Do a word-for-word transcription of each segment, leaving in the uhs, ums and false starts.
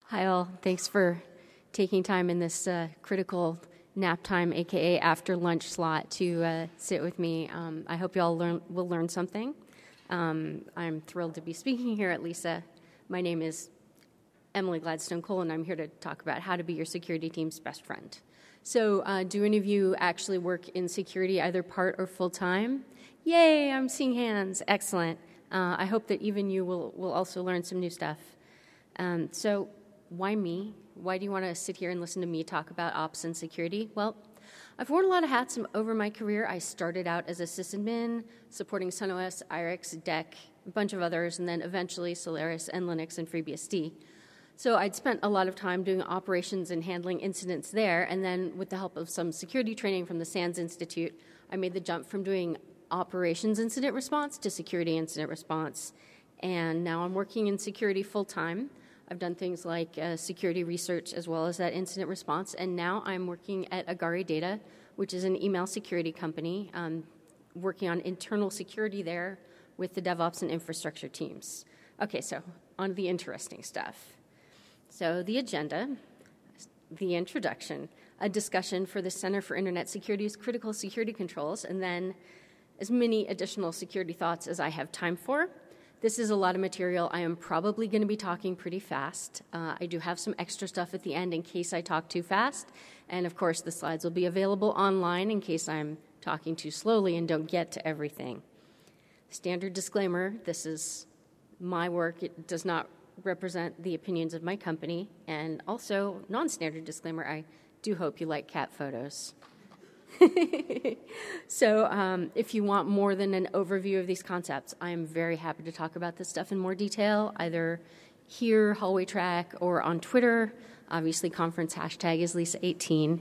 Hi all, thanks for taking time in this uh, critical nap time, aka after lunch slot, to uh, sit with me. Um, I hope you all learn, will learn something. Um, I'm thrilled to be speaking here at LISA. My name is Emily Gladstone Cole, and I'm here to talk about how to be your security team's best friend. So uh, do any of you actually work in security, either part or full-time? Yay, I'm seeing hands. Excellent. Uh, I hope that even you will, will also learn some new stuff. Um, so why me? Why do you want to sit here and listen to me talk about ops and security? Well, I've worn a lot of hats over my career. I started out as a sysadmin, supporting SunOS, I R I X, D E C, a bunch of others, and then eventually Solaris and Linux and FreeBSD. So I'd spent a lot of time doing operations and handling incidents there, and then with the help of some security training from the SANS Institute, I made the jump from doing operations incident response to security incident response. And now I'm working in security full-time. I've done things like uh, security research as well as that incident response, and now I'm working at Agari Data, which is an email security company, um, working on internal security there with the DevOps and infrastructure teams. Okay, so on to the interesting stuff. So the agenda, the introduction, a discussion for the Center for Internet Security's critical security controls, and then as many additional security thoughts as I have time for. This is a lot of material. I am probably going to be talking pretty fast. Uh, I do have some extra stuff at the end in case I talk too fast. And of course, the slides will be available online in case I'm talking too slowly and don't get to everything. Standard disclaimer, this is my work. It does not represent the opinions of my company. And also, non-standard disclaimer, I do hope you like cat photos. So um, if you want more than an overview of these concepts, I am very happy to talk about this stuff in more detail, either here, Hallway Track, or on Twitter. Obviously, conference hashtag is Lisa eighteen.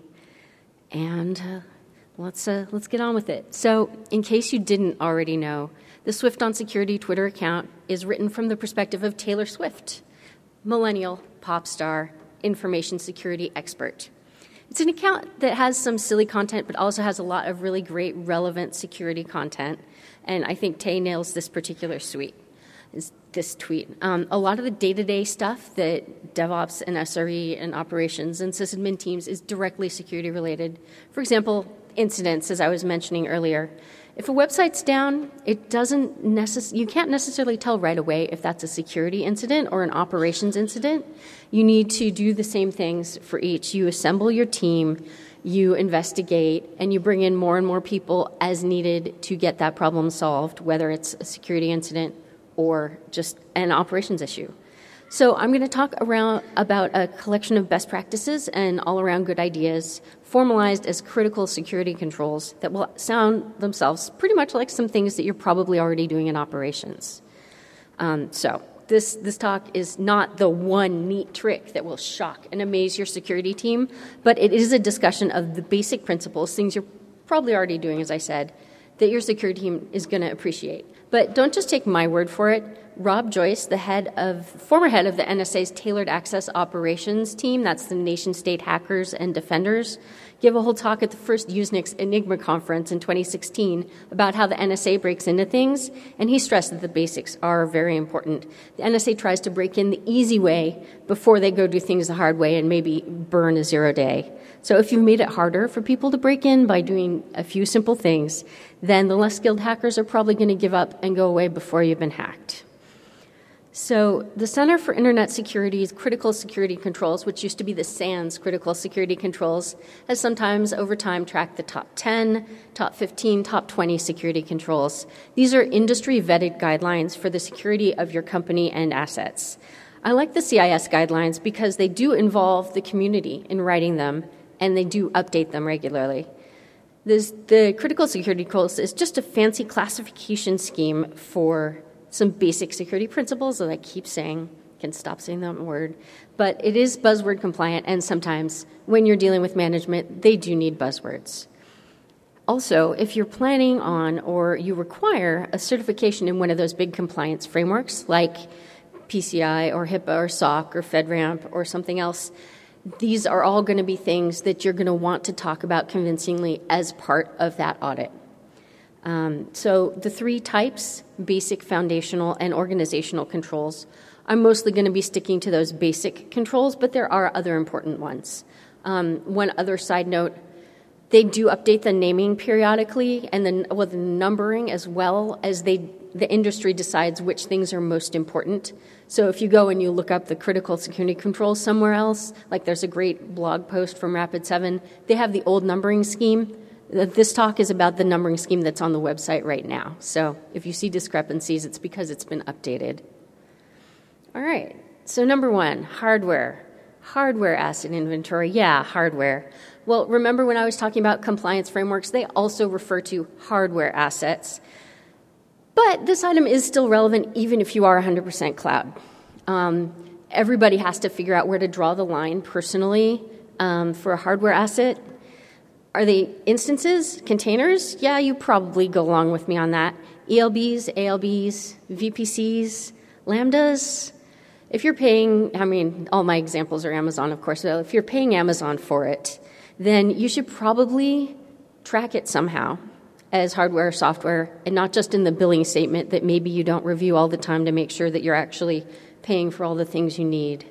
And uh, let's, uh, let's get on with it. So in case you didn't already know, the Swift on Security Twitter account is written from the perspective of Taylor Swift, millennial, pop star, information security expert. It's an account that has some silly content, but also has a lot of really great, relevant security content. And I think Tay nails this particular suite, is this tweet. Um, a lot of the day-to-day stuff that DevOps and S R E and operations and sysadmin teams is directly security related. For example, incidents, as I was mentioning earlier. If a website's down, it doesn't necess- you can't necessarily tell right away if that's a security incident or an operations incident. You need to do the same things for each. You assemble your team, you investigate, and you bring in more and more people as needed to get that problem solved, whether it's a security incident or just an operations issue. So I'm going to talk around about a collection of best practices and all-around good ideas formalized as critical security controls that will sound themselves pretty much like some things that you're probably already doing in operations. Um, so this, this talk is not the one neat trick that will shock and amaze your security team, but it is a discussion of the basic principles, things you're probably already doing, as I said, that your security team is going to appreciate. But don't just take my word for it. Rob Joyce, the head of, former head of the N S A's Tailored Access Operations team, that's the nation-state hackers and defenders, gave a whole talk at the first Usenix Enigma conference in twenty sixteen about how the N S A breaks into things, and he stressed that the basics are very important. The N S A tries to break in the easy way before they go do things the hard way and maybe burn a zero day. So if you've made it harder for people to break in by doing a few simple things, then the less skilled hackers are probably going to give up and go away before you've been hacked. So the Center for Internet Security's critical security controls, which used to be the SANS critical security controls, has sometimes over time tracked the top ten, top fifteen, top twenty security controls. These are industry-vetted guidelines for the security of your company and assets. I like the C I S guidelines because they do involve the community in writing them, and they do update them regularly. This, the critical security controls is just a fancy classification scheme for some basic security principles that I keep saying, can stop saying that word, but it is buzzword compliant, and sometimes when you're dealing with management, they do need buzzwords. Also, if you're planning on or you require a certification in one of those big compliance frameworks like P C I or HIPAA or S O C or FedRAMP or something else, these are all going to be things that you're going to want to talk about convincingly as part of that audit. Um, so the three types, basic, foundational, and organizational controls, I'm mostly going to be sticking to those basic controls, but there are other important ones. Um, one other side note, they do update the naming periodically and then well, the numbering as well as they the industry decides which things are most important. So if you go and you look up the critical security controls somewhere else, like there's a great blog post from Rapid seven, they have the old numbering scheme. This talk is about the numbering scheme that's on the website right now. So if you see discrepancies, it's because it's been updated. All right, so number one, hardware. Hardware asset inventory, yeah, hardware. Well, remember when I was talking about compliance frameworks, they also refer to hardware assets. But this item is still relevant even if you are one hundred percent cloud. Um, everybody has to figure out where to draw the line personally um, for a hardware asset. Are they instances, containers? Yeah, you probably go along with me on that. E L Bs, A L Bs, V P Cs, Lambdas. If you're paying, I mean, all my examples are Amazon, of course, so if you're paying Amazon for it, then you should probably track it somehow as hardware or software, and not just in the billing statement that maybe you don't review all the time to make sure that you're actually paying for all the things you need.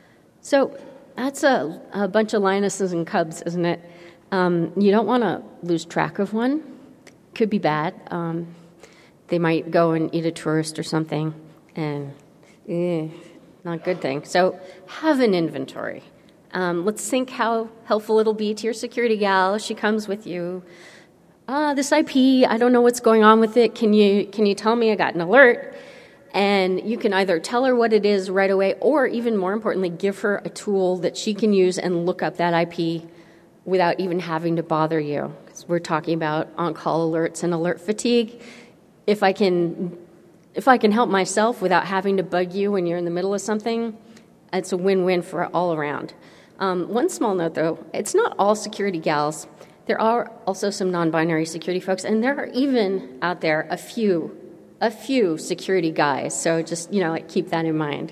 So that's a, a bunch of lionesses and cubs, isn't it? Um, you don't want to lose track of one. Could be bad. Um, they might go and eat a tourist or something, and eh, not a good thing. So have an inventory. Um, let's think how helpful it'll be to your security gal. She comes with you. Uh, this I P, I don't know what's going on with it. Can you can you tell me? I got an alert. And you can either tell her what it is right away, or even more importantly, give her a tool that she can use and look up that I P without even having to bother you. Because we're talking about on-call alerts and alert fatigue. If I can, if I can help myself without having to bug you when you're in the middle of something, it's a win-win for all around. Um, one small note, though, it's not all security gals. There are also some non-binary security folks, and there are even out there a few, a few security guys. So just, you know, like keep that in mind.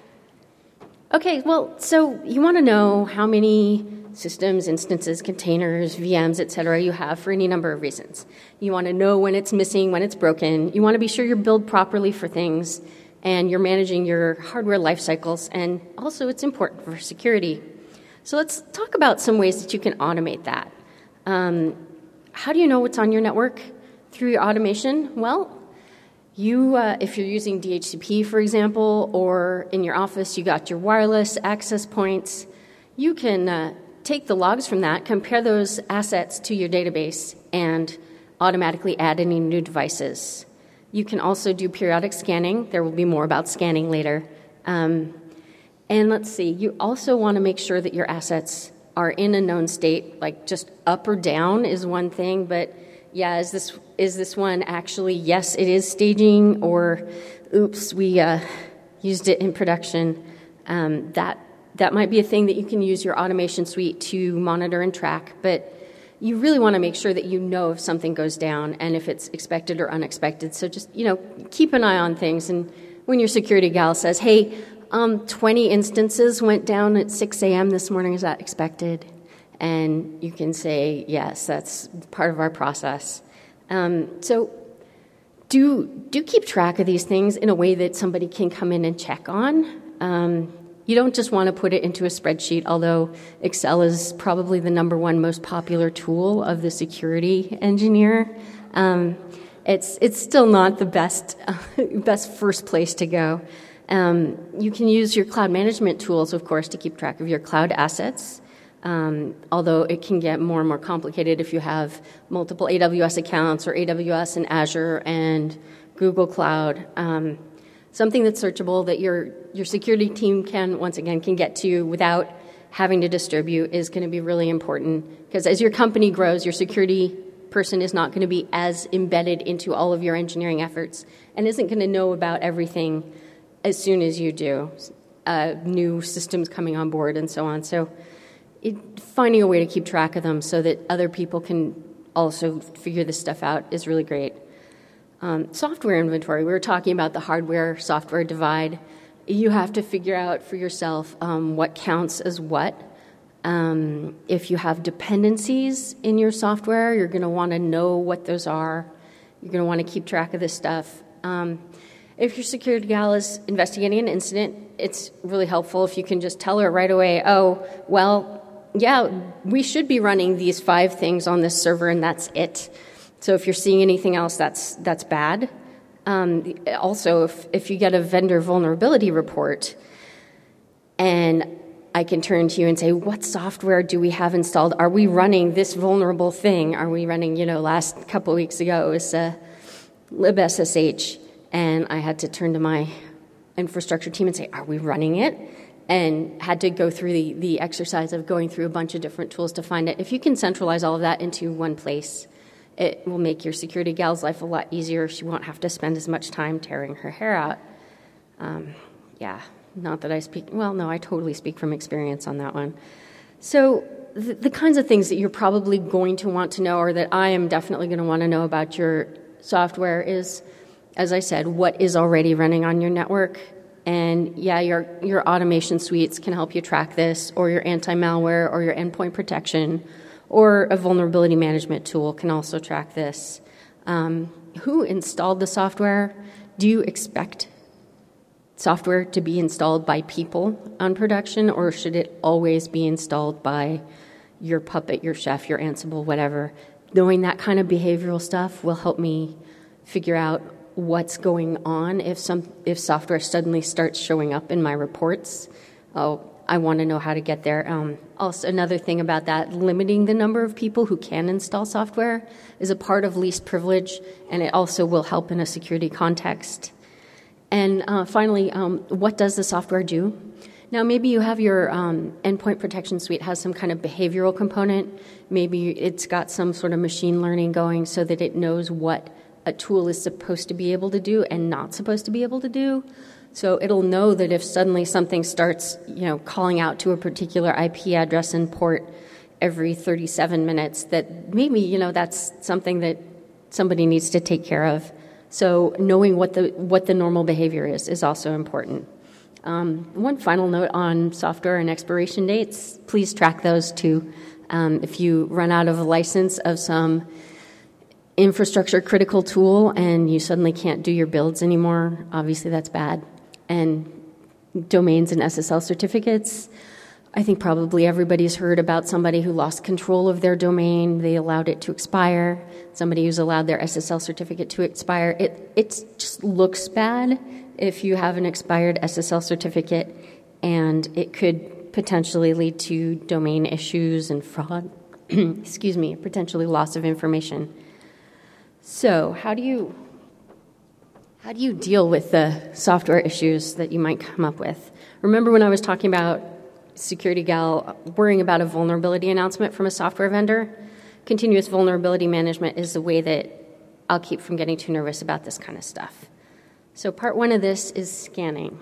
Okay, well, so you want to know how many systems, instances, containers, V Ms, et cetera you have for any number of reasons. You want to know when it's missing, when it's broken. You want to be sure you're billed properly for things, and you're managing your hardware life cycles, and also it's important for security. So let's talk about some ways that you can automate that. Um, how do you know what's on your network through your automation? Well, you, uh, if you're using D H C P, for example, or in your office you got your wireless access points, you can uh, take the logs from that, compare those assets to your database, and automatically add any new devices. You can also do periodic scanning. There will be more about scanning later. Um, and let's see, you also want to make sure that your assets are in a known state, like just up or down is one thing, but yeah, is this is this one actually, yes, it is staging, or oops, we uh, used it in production. Um, that that might be a thing that you can use your automation suite to monitor and track, but you really want to make sure that you know if something goes down and if it's expected or unexpected. So just, you know, keep an eye on things. And when your security gal says, hey, um, twenty instances went down at six a.m. this morning, is that expected? And you can say, yes, that's part of our process. Um, so do do keep track of these things in a way that somebody can come in and check on. Um, you don't just want to put it into a spreadsheet, although Excel is probably the number one most popular tool of the security engineer. Um, it's it's still not the best uh, best first place to go. Um, you can use your cloud management tools, of course, to keep track of your cloud assets. Um, although it can get more and more complicated if you have multiple A W S accounts or A W S and Azure and Google Cloud. Um, something that's searchable that your your security team can, once again, can get to without having to distribute is going to be really important, because as your company grows, your security person is not going to be as embedded into all of your engineering efforts and isn't going to know about everything as soon as you do, uh, new systems coming on board and so on. So it, finding a way to keep track of them so that other people can also figure this stuff out is really great. Um, software inventory, we were talking about the hardware-software divide. You have to figure out for yourself um, what counts as what. Um, if you have dependencies in your software, you're going to want to know what those are. You're going to want to keep track of this stuff. Um, If your security gal is investigating an incident, it's really helpful if you can just tell her right away, oh, well, yeah, we should be running these five things on this server, and that's it. So if you're seeing anything else, that's that's bad. Um, also, if, if you get a vendor vulnerability report, and I can turn to you and say, what software do we have installed? Are we running this vulnerable thing? Are we running, you know, last couple of weeks ago, it was uh, libssh, and I had to turn to my infrastructure team and say, are we running it? And had to go through the, the exercise of going through a bunch of different tools to find it. If you can centralize all of that into one place, it will make your security gal's life a lot easier. She won't have to spend as much time tearing her hair out. Um, yeah, not that I speak, well, no, I totally speak from experience on that one. So the, the kinds of things that you're probably going to want to know, or that I am definitely going to want to know about your software is, as I said, what is already running on your network. And yeah, your your automation suites can help you track this, or your anti-malware, or your endpoint protection, or a vulnerability management tool can also track this. Um, who installed the software? Do you expect software to be installed by people on production, or should it always be installed by your Puppet, your Chef, your Ansible, whatever? Knowing that kind of behavioral stuff will help me figure out what's going on if some if software suddenly starts showing up in my reports. Oh, I want to know how to get there. Um, also, another thing about that, limiting the number of people who can install software is a part of least privilege, and it also will help in a security context. And uh, finally, um, what does the software do? Now, maybe you have your um, endpoint protection suite has some kind of behavioral component. Maybe it's got some sort of machine learning going so that it knows what a tool is supposed to be able to do and not supposed to be able to do. So it'll know that if suddenly something starts, you know, calling out to a particular I P address and port every thirty-seven minutes, that maybe, you know, that's something that somebody needs to take care of. So knowing what the what the normal behavior is is also important. Um, one final note on software and expiration dates. Please track those too. Um, if you run out of a license of some infrastructure critical tool and you suddenly can't do your builds anymore, obviously that's bad. And domains and S S L certificates, I think probably everybody's heard about somebody who lost control of their domain. They allowed it to expire. Somebody who's allowed their S S L certificate to expire. It it just looks bad if you have an expired S S L certificate, and it could potentially lead to domain issues and fraud. Excuse me, potentially loss of information. So how do you how do you deal with the software issues that you might come up with? Remember when I was talking about security gal worrying about a vulnerability announcement from a software vendor? Continuous vulnerability management is the way that I'll keep from getting too nervous about this kind of stuff. So part one of this is scanning.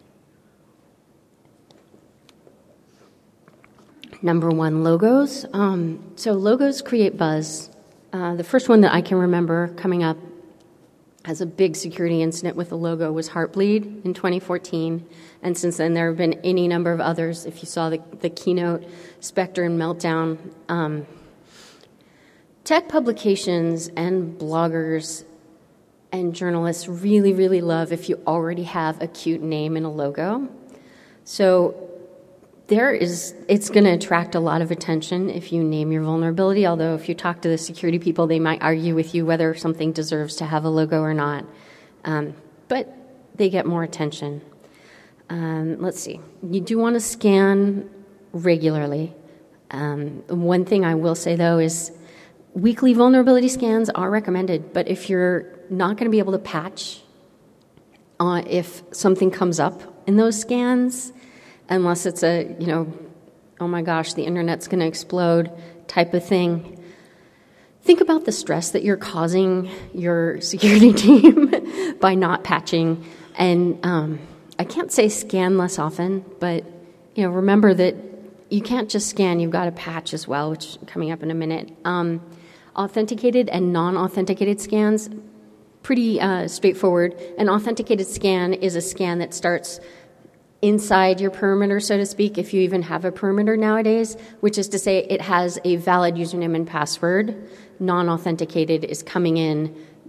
Number one, logos. Um, so logos create buzz. Uh, the first one that I can remember coming up as a big security incident with a logo was Heartbleed in twenty fourteen. And since then, there have been any number of others. If you saw the, the keynote, Spectre and Meltdown. Um, tech publications and bloggers and journalists really, really love if you already have a cute name and a logo. So there is, it's going to attract a lot of attention if you name your vulnerability, although if you talk to the security people, they might argue with you whether something deserves to have a logo or not. Um, but they get more attention. Um, let's see. You do want to scan regularly. Um, one thing I will say, though, is weekly vulnerability scans are recommended, but if you're not going to be able to patch uh, if something comes up in those scans, unless it's a, you know, oh my gosh, the internet's going to explode type of thing, think about the stress that you're causing your security team by not patching. And um, I can't say scan less often, but, you know, remember that you can't just scan, you've got to patch as well, which is coming up in a minute. Um, authenticated and non-authenticated scans, pretty uh, straightforward. An authenticated scan is a scan that starts inside your perimeter, so to speak, if you even have a perimeter nowadays, which is to say it has a valid username and password. Non-authenticated is coming in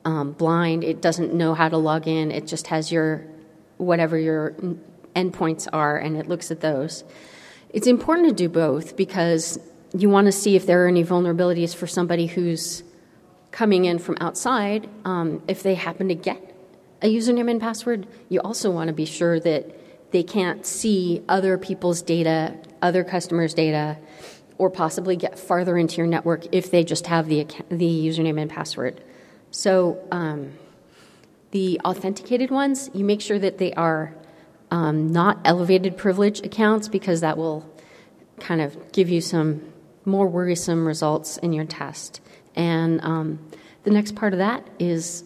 um, blind. It doesn't know how to log in. It just has your, whatever your endpoints are, and it looks at those. It's important to do both because you want to see if there are any vulnerabilities for somebody who's coming in from outside. Um, if they happen to get a username and password, you also want to be sure that they can't see other people's data, other customers' data, or possibly get farther into your network if they just have the the username and password. So um, the authenticated ones, you make sure that they are um, not elevated privilege accounts, because that will kind of give you some more worrisome results in your test. And um, the next part of that is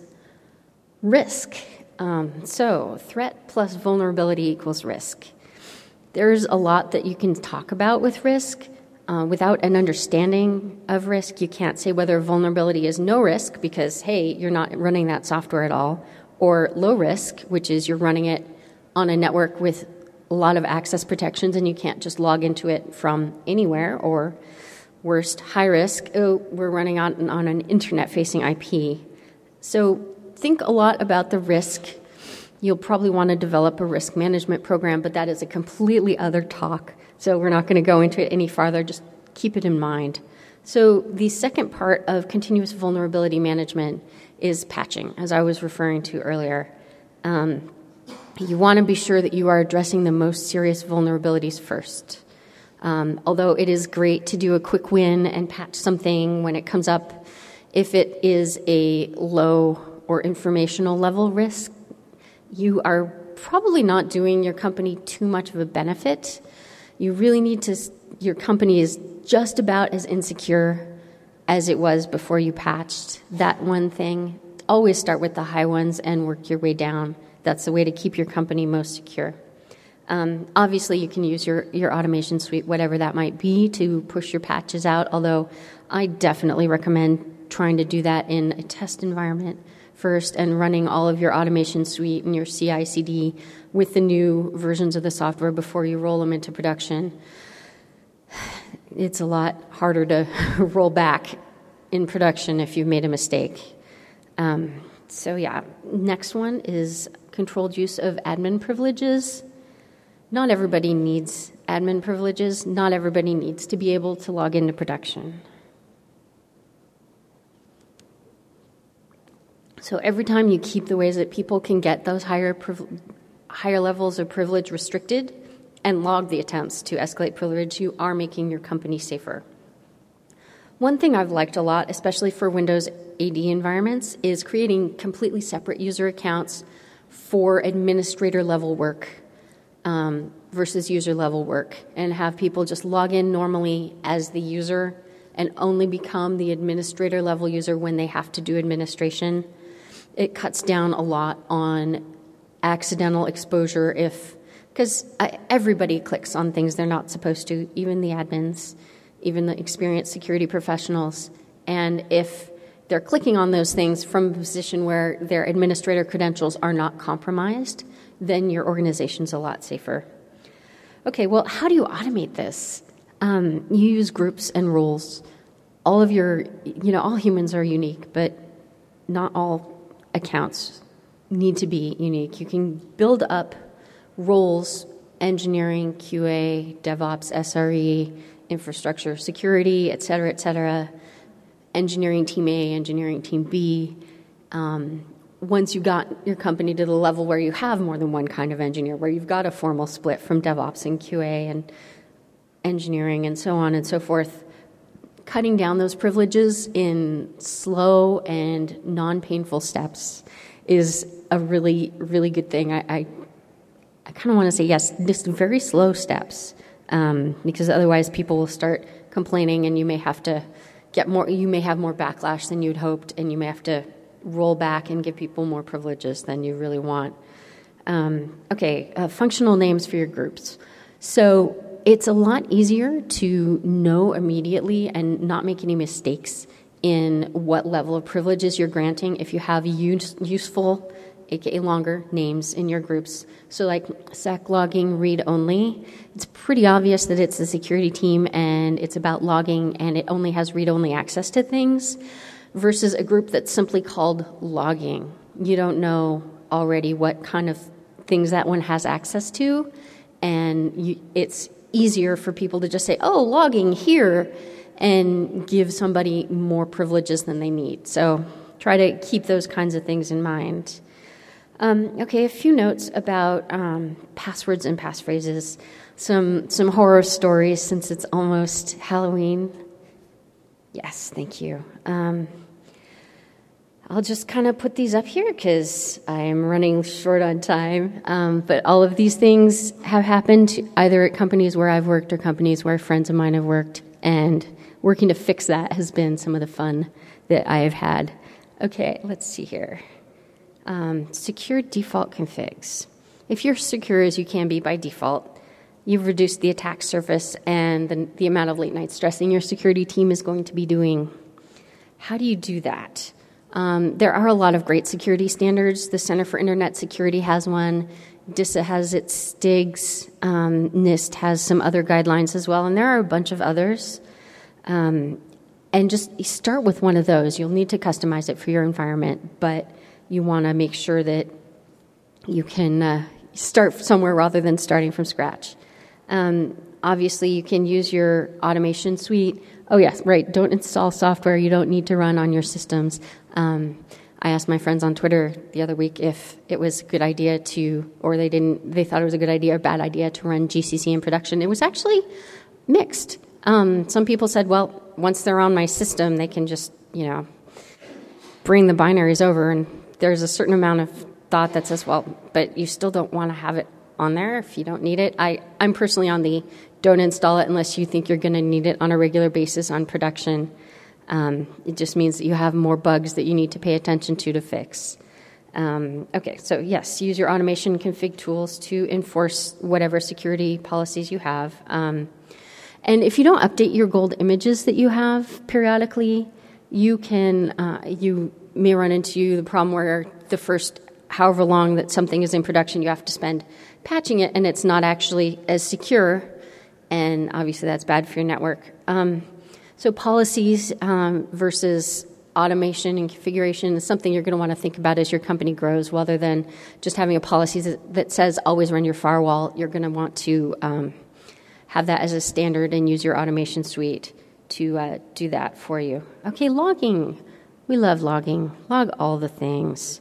risk. Um, so threat plus vulnerability equals risk. There's a lot that you can talk about with risk. Uh, without an understanding of risk, you can't say whether vulnerability is no risk because, hey, you're not running that software at all, or low risk, which is you're running it on a network with a lot of access protections and you can't just log into it from anywhere, or worst, high risk, oh, we're running on, on an internet-facing I P. So think a lot about the risk. You'll probably want to develop a risk management program, but that is a completely other talk. So we're not going to go into it any farther. Just keep it in mind. So the second part of continuous vulnerability management is patching, as I was referring to earlier. Um, you want to be sure that you are addressing the most serious vulnerabilities first. Um, although it is great to do a quick win and patch something when it comes up, if it is a low or informational level risk, you are probably not doing your company too much of a benefit. You really need to, your company is just about as insecure as it was before you patched that one thing. Always start with the high ones and work your way down. That's the way to keep your company most secure. Um, obviously, you can use your, your automation suite, whatever that might be, to push your patches out, although I definitely recommend trying to do that in a test environment first and running all of your automation suite and your C I C D with the new versions of the software before you roll them into production. It's a lot harder to roll back in production if you've made a mistake. Um, so yeah, next one is controlled use of admin privileges. Not everybody needs admin privileges. Not everybody needs to be able to log into production. So every time you keep the ways that people can get those higher priv- higher levels of privilege restricted and log the attempts to escalate privilege, you are making your company safer. One thing I've liked a lot, especially for Windows A D environments, is creating completely separate user accounts for administrator-level work um, versus user-level work, and have people just log in normally as the user and only become the administrator-level user when they have to do administration. It cuts down a lot on accidental exposure if, because everybody clicks on things they're not supposed to, even the admins, even the experienced security professionals. And if they're clicking on those things from a position where their administrator credentials are not compromised, then your organization's a lot safer. Okay, well, how do you automate this? Um, you use groups and rules. All of your, you know, all humans are unique, but not all accounts need to be unique. You can build up roles, engineering, Q A, DevOps, S R E, infrastructure, security, et cetera, et cetera, engineering team A, engineering team B. Um, once you got your company to the level where you have more than one kind of engineer, where you've got a formal split from DevOps and Q A and engineering and so on and so forth, cutting down those privileges in slow and non-painful steps is a really, really good thing. I, I, I kind of want to say yes, just very slow steps, um, because otherwise people will start complaining, and you may have to get more. You may have more backlash than you'd hoped, and you may have to roll back and give people more privileges than you really want. Um, okay, uh, functional names for your groups. So it's a lot easier to know immediately and not make any mistakes in what level of privileges you're granting if you have use, useful, aka longer, names in your groups. So like sec logging read only, it's pretty obvious that it's a security team and it's about logging and it only has read-only access to things. versus a group that's simply called logging. You don't know already what kind of things that one has access to, and you, it's easier for people to just say, oh, logging here, and give somebody more privileges than they need. So try to keep those kinds of things in mind. Um, okay, a few notes about um, passwords and passphrases. Some some horror stories since it's almost Halloween. Yes, thank you. Um, I'll just kind of put these up here because I am running short on time. Um, but all of these things have happened either at companies where I've worked or companies where friends of mine have worked. And working to fix that has been some of the fun that I have had. Okay, let's see here. Um, secure default configs. If you're secure as you can be by default, you've reduced the attack surface and the, the amount of late night stressing your security team is going to be doing. How do you do that? Um, there are a lot of great security standards. The Center for Internet Security has one. DISA has its S T I Gs. Um, NIST has some other guidelines as well, and there are a bunch of others. Um, and just start with one of those. You'll need to customize it for your environment, but you want to make sure that you can uh, start somewhere rather than starting from scratch. Um, obviously, you can use your automation suite. Oh, yes, right. Don't install software you don't need to run on your systems. Um, I asked my friends on Twitter the other week if it was a good idea to, or they didn't, they thought it was a good idea or bad idea to run G C C in production. It was actually mixed. Um, some people said, well, once they're on my system, they can just, you know, bring the binaries over. And there's a certain amount of thought that says, well, but you still don't want to have it on there if you don't need it. I, I'm personally on the don't install it unless you think you're going to need it on a regular basis on production. Um, it just means that you have more bugs that you need to pay attention to to fix. Um, okay, so yes, use your automation config tools to enforce whatever security policies you have. Um, and if you don't update your gold images that you have periodically, you can uh, you may run into the problem where the first however long that something is in production, you have to spend patching it, and it's not actually as secure, and obviously that's bad for your network. Um, so policies um, versus automation and configuration is something you're going to want to think about as your company grows, rather than just having a policy that, that says always run your firewall. You're going to want to um, have that as a standard and use your automation suite to uh, do that for you. Okay, logging. We love logging. Log all the things.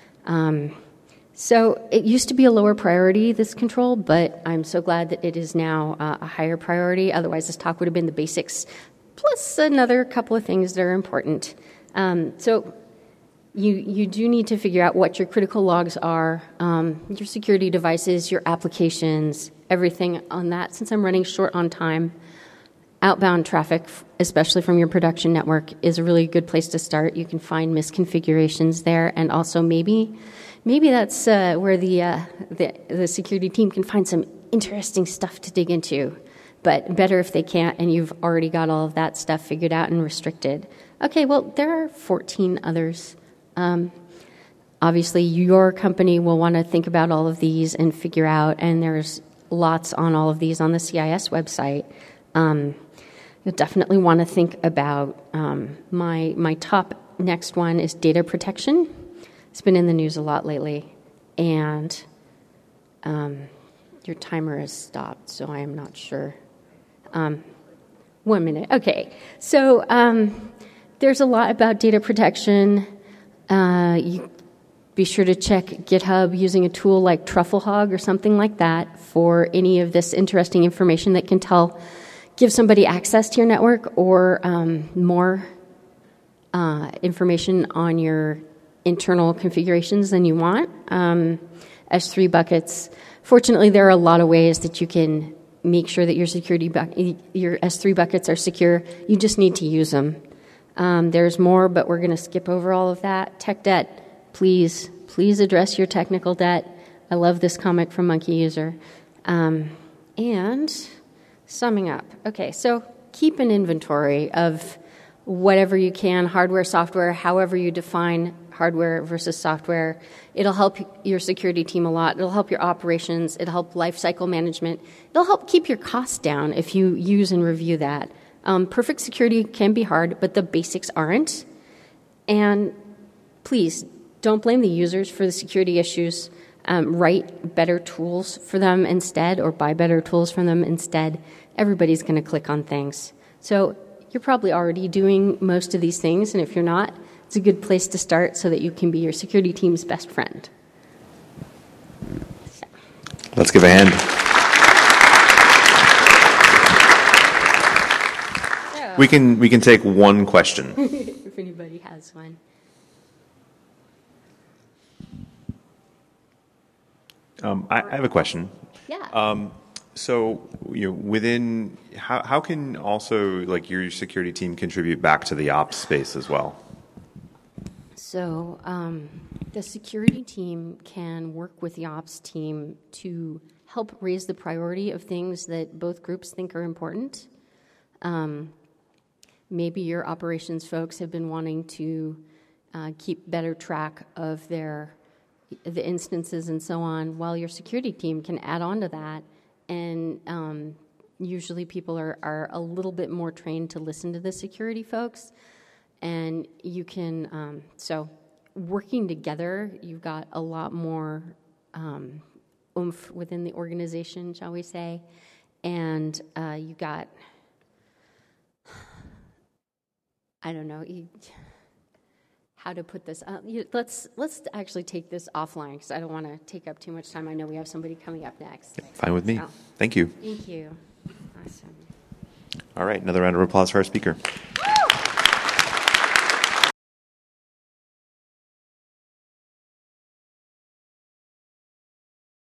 Um, so it used to be a lower priority, this control, but I'm so glad that it is now uh, a higher priority. Otherwise, this talk would have been the basics, plus another couple of things that are important. Um, so you you do need to figure out what your critical logs are, um, your security devices, your applications, everything on that. Since I'm running short on time, outbound traffic, especially from your production network, is a really good place to start. You can find misconfigurations there, and also maybe maybe that's uh, where the, uh, the the security team can find some interesting stuff to dig into. But better if they can't, and you've already got all of that stuff figured out and restricted. Okay, well, there are fourteen others. Um, obviously, your company will want to think about all of these and figure out, and there's lots on all of these on the C I S website. Um, You'll definitely want to think about um, my my top next one is data protection. It's been in the news a lot lately, and um, your timer has stopped, so I am not sure. Um, one minute. Okay, so um, there's a lot about data protection. Uh, you be sure to check GitHub using a tool like Trufflehog or something like that for any of this interesting information that can tell. Give somebody access to your network or um, more uh, information on your internal configurations than you want. Um, S three buckets. Fortunately, there are a lot of ways that you can make sure that your security bu- your S three buckets are secure. You just need to use them. Um, there's more, but we're going to skip over all of that. Tech debt, please, please address your technical debt. I love this comment from Monkey User. Um, and... Summing up, okay, so keep an inventory of whatever you can, hardware, software, however you define hardware versus software. It'll help your security team a lot. It'll help your operations. It'll help lifecycle management. It'll help keep your costs down if you use and review that. Um, perfect security can be hard, but the basics aren't. And please, don't blame the users for the security issues. Um, write better tools for them instead, or buy better tools from them instead. Everybody's going to click on things. So you're probably already doing most of these things, and if you're not, it's a good place to start so that you can be your security team's best friend. So. Let's give a hand. So. We can we can take one question. If anybody has one. Um, I, I have a question. Yeah. Um, so, you know, within how how can also like your security team contribute back to the ops space as well? So, um, the security team can work with the ops team to help raise the priority of things that both groups think are important. Um, maybe your operations folks have been wanting to uh, keep better track of their the instances and so on, while your security team can add on to that. And um, usually people are, are a little bit more trained to listen to the security folks. And you can, um, so working together, you've got a lot more um, oomph within the organization, shall we say. And uh, you got, I don't know, you, how to put this. Uh, you, let's let's actually take this offline because I don't want to take up too much time. I know we have somebody coming up next. Fine with me. So, thank you. Thank you. Awesome. All right, another round of applause for our speaker.